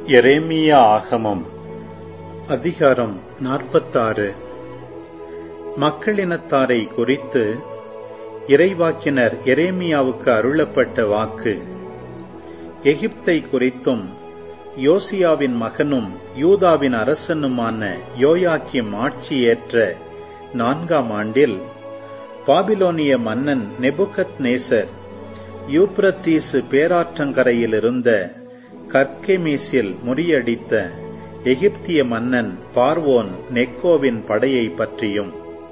எரேமியா ஆகமம் அதிகாரம் 46. மக்களினத்தாரை குறித்து இறைவாக்கினர் எரேமியாவுக்கு அருளப்பட்ட வாக்கு. எகிப்தை குறித்தும் யோசியாவின் மகனும் யூதாவின் அரசனுமான யோயாக்கிம் ஆட்சியேற்ற 4ஆம் ஆண்டில் பாபிலோனிய மன்னன் நெபுகத்நேசர் யூப்ரத்தீசு பேராற்றங்கரையிலிருந்த கர்கெமீசில் முறியடித்த எகிப்திய மன்னன் பார்வோன் நெக்கோவின் படையை பற்றியும்,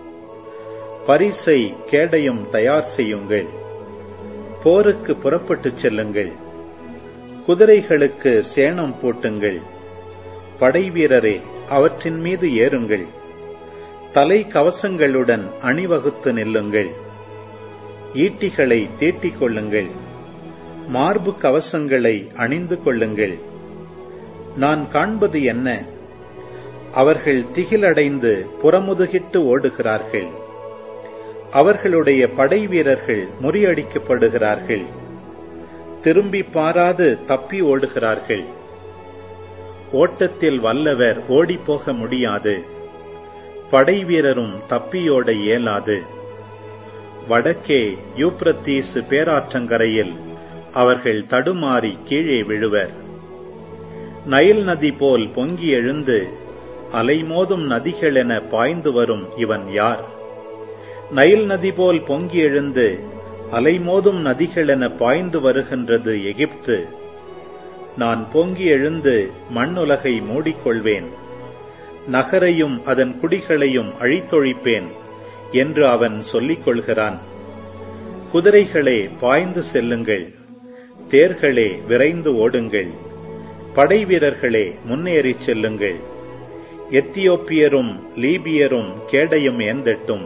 பரிசை கேடயம் தயார் செய்யுங்கள், போருக்கு புறப்பட்டுச் செல்லுங்கள், குதிரைகளுக்கு சேணம் பூட்டுங்கள், படைவீரரே அவற்றின் மீது ஏறுங்கள், தலை கவசங்களுடன் அணிவகுத்து நில்லுங்கள், ஈட்டிகளை தீட்டிக் கொள்ளுங்கள், மார்பு கவசங்களை அணிந்து கொள்ளுங்கள். நான் காண்பது என்ன? அவர்கள் திகிலடைந்து புறமுதுகிட்டு ஓடுகிறார்கள். அவர்களுடைய படை வீரர்கள் முறியடிக்கப்படுகிறார்கள். திரும்பி பாராது தப்பி ஓடுகிறார்கள். ஓட்டத்தில் வல்லவர் ஓடிப்போக முடியாது, படை வீரரும் தப்பியோட இயலாது. வடக்கே யூப்ரத்தீசு பேராற்றங்கரையில் அவர்கள் தடுமாறி கீழே விழுவர். நைல் நதி போல் பொங்கி எழுந்து அலைமோதும் நதிகளென பாய்ந்து வரும் இவன் யார்? நைல் நதி போல் பொங்கி எழுந்து அலைமோதும் நதிகளென பாய்ந்து வருகின்றது எகிப்து. நான் பொங்கி எழுந்து மண்ணுலகை மூடிக்கொள்வேன், நகரையும் அதன் குடிகளையும் அழித்தொழிப்பேன் என்று அவன் சொல்லிக் கொள்கிறான். குதிரைகளே பாய்ந்து செல்லுங்கள், தேர்களே விரைந்து ஓடுங்கள், படை வீரர்களே முன்னேறிச் செல்லுங்கள். எத்தியோப்பியரும் லீபியரும் கேடயம் ஏந்தட்டும்,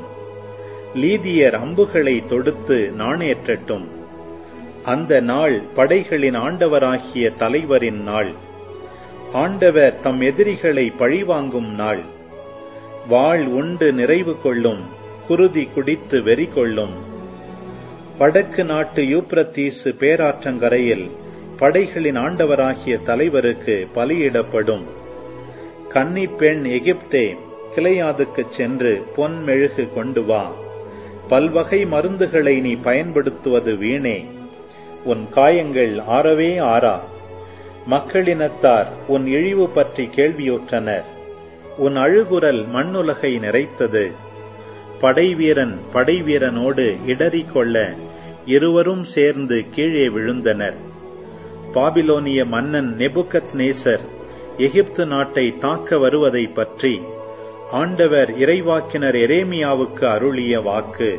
லீதியர் அம்புகளை தொடுத்து நாணேற்றட்டும். அந்த நாள் படைகளின் ஆண்டவராகிய தலைவரின் நாள், ஆண்டவர் தம் எதிரிகளை பழிவாங்கும் நாள். வாள் உண்டு நிறைவு கொள்ளும், குருதி குடித்து வெறி கொள்ளும். வடக்கு நாட்டு யூப்ரத்தீசு பேராற்றங்கரையில் படைகளின் ஆண்டவராகிய தலைவருக்கு பலியிடப்படும். கன்னி பெண் எகிப்தே, கிளையாதுக்குச் சென்று பொன் மெழுகு கொண்டு வா. பல்வகை மருந்துகளை நீ பயன்படுத்துவது வீணே, உன் காயங்கள் ஆறவே ஆறா. மக்களினத்தார் உன் இழிவு பற்றி கேள்வியுற்றனர். உன் அழுகுரல் மண்ணுலகை நிறைத்தது. படைவீரன் படைவீரனோடு இடறிக்கொள்ள இருவரும் சேர்ந்து கீழே விழுந்தனர். பாபிலோனிய மன்னன் நெபுகத்நேசர் எகிப்து நாட்டை தாக்க வருவதை பற்றி ஆண்டவர் இறைவாக்கினர் எரேமியாவுக்கு அருளிய வாக்கு.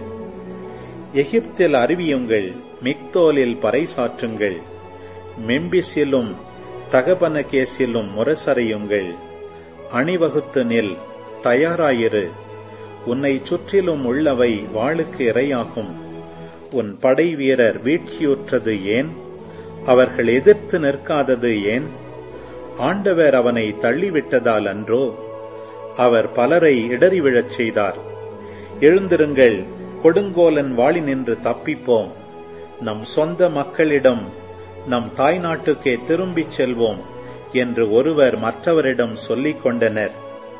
எகிப்தில் அறிவியுங்கள், மிக்தோலில் பறைசாற்றுங்கள், மெம்பிஸிலும் தகபனகேசிலும் முரசறையுங்கள். அணிவகுத்து நில், தயாராயிரு. உன்னை சுற்றிலும் உள்ளவை வாளுக்கு இரையாகும். உன் படை வீரர் வீழ்ச்சியுற்றது ஏன்? அவர்கள் எதிர்த்து நிற்காதது ஏன்? ஆண்டவர் அவனை தள்ளிவிட்டதால் அன்றோ? அவர் பலரை இடறி விழச் செய்தார். எழுந்திருங்கள், கொடுங்கோலன் வாளினின்று தப்பிப்போம். நம் சொந்த மக்களிடம், நம் தாய் நாட்டுக்கே திரும்பிச் செல்வோம் என்று ஒருவர் மற்றவரிடம் சொல்லிக் கொண்டனர்.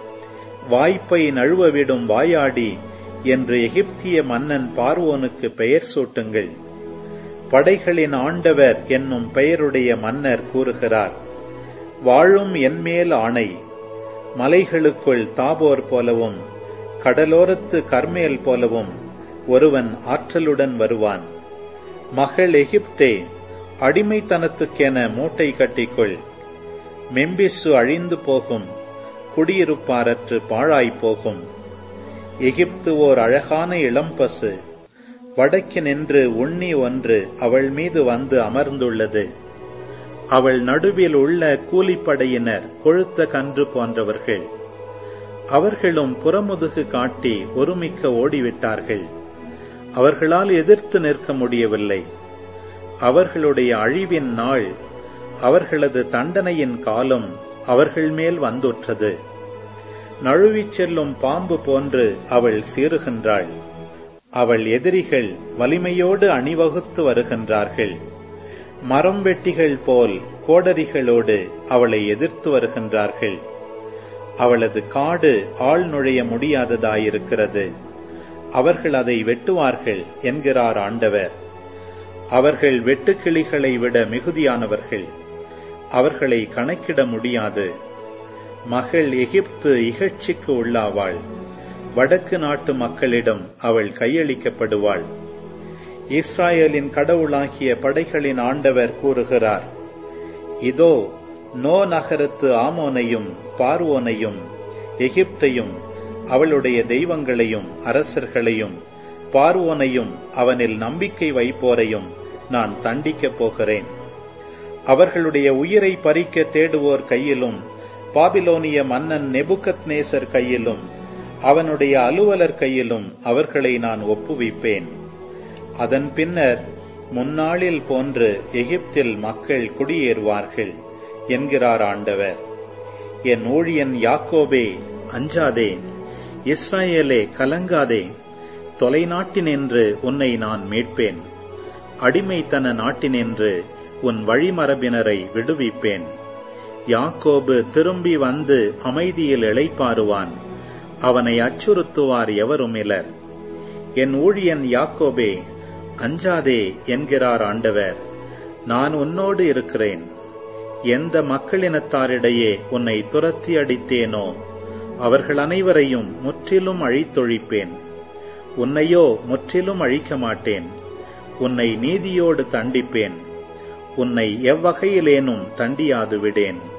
வாய்ப்பை நழுவவிடும் வாயாடி என்று எகிப்திய மன்னன் பார்வோனுக்கு பெயர் சூட்டுங்கள். படைகளின் ஆண்டவர் என்னும் பெயருடைய மன்னர் கூறுகிறார், வாழும் என்மேல் ஆணை, மலைகளுக்குள் தாபோர் போலவும் கடலோரத்து கர்மேல் போலவும் ஒருவன் ஆற்றலுடன் வருவான். மகள் எகிப்தே, அடிமைத்தனத்துக்கென மூட்டை கட்டிக்கொள். மெம்பிசு அழிந்து போகும், குடியிருப்பாரற்று பாழாய்ப்போகும். எகிப்து ஓர் அழகான இளம்பசு, வடக்கினின்று உண்ணி ஒன்று அவள் மீது வந்து அமர்ந்துள்ளது. அவள் நடுவில் உள்ள கூலிப்படையினர் கொழுத்த கன்று போன்றவர்கள். அவர்களும் புறமுதுகு காட்டி ஒருமிக்க ஓடிவிட்டார்கள். அவர்களால் எதிர்த்து நிற்க முடியவில்லை. அவர்களுடைய அழிவின் நாள், அவர்களது தண்டனையின் காலம் அவர்கள் மேல் வந்துற்றது. நழுவிச் செல்லும் பாம்பு போன்று அவள் சீறுகின்றாள். அவள் எதிரிகள் வலிமையோடு அணிவகுத்து வருகின்றார்கள். மரம் வெட்டிகள் போல் கோடரிகளோடு அவளை எதிர்த்து வருகின்றார்கள். அவளது காடு ஆள் நுழைய முடியாததாயிருக்கிறது. அவர்கள் அதை வெட்டுவார்கள் என்கிறார் ஆண்டவர். அவர்கள் வெட்டுக்கிளிகளை விட மிகுதியானவர்கள். அவர்களை கணக்கிட முடியாது. மகள் எகிப்து இகழ்ச்சிக்கு உள்ளாவாள். வடக்கு நாட்டு மக்களிடம் அவள் கையளிக்கப்படுவாள். இஸ்ராயேலின் கடவுளாகிய படைகளின் ஆண்டவர் கூறுகிறார், இதோ நோ நகரத்து ஆமோனையும் பார்வோனையும் எகிப்தையும் அவளுடைய தெய்வங்களையும் அரசர்களையும் பார்வோனையும் அவனில் நம்பிக்கை வைப்போரையும் நான் தண்டிக்கப் போகிறேன். அவர்களுடைய உயிரை பறிக்க தேடுவோர் கையிலும் பாபிலோனிய மன்னன் நெபுகத்நேசர் கையிலும் அவனுடைய அலுவலர் கையிலும் அவர்களை நான் ஒப்புவிப்பேன். அதன் பின்னர் முன்னாளில் போன்று எகிப்தில் மக்கள் குடியேறுவார்கள் என்கிறார் ஆண்டவர். என் ஊழியன் யாக்கோபே, அஞ்சாதே. இஸ்ராயேலே, கலங்காதே. தொலைநாட்டினின்று உன்னை நான் மீட்பேன். அடிமைத்தன நாட்டினின்று உன் வழிமரபினரை விடுவிப்பேன். யாக்கோபு திரும்பி வந்து அமைதியில் இளைப்பாறுவான். அவனை அச்சுறுத்துவார் எவருமிலர். என் ஊழியன் யாக்கோபே, அஞ்சாதே என்கிறார் ஆண்டவர். நான் உன்னோடு இருக்கிறேன். எந்த மக்களினத்தாரிடையே உன்னை துரத்தி அடித்தேனோ அவர்கள் அனைவரையும் முற்றிலும் அழித்தொழிப்பேன். உன்னையோ முற்றிலும் அழிக்க மாட்டேன். உன்னை நீதியோடு தண்டிப்பேன். உன்னை எவ்வகையிலேனும் தண்டியாது விடேன்.